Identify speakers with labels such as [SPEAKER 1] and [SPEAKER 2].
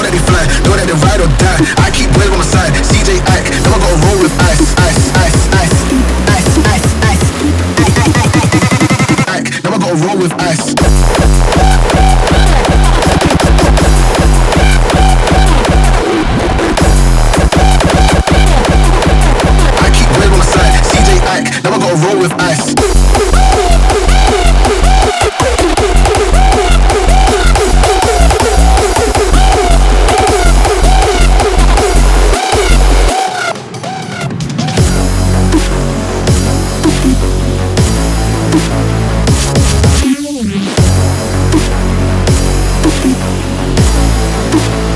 [SPEAKER 1] know that they fly, know that they ride or die. I keep boys on my side, CJ Ike, now I gotta roll with ice, ice, ice, ice, ice, ice, ice, Ike, now I gotta roll with ice. I keep boys on my side, CJ Ike, now I gotta roll with ice.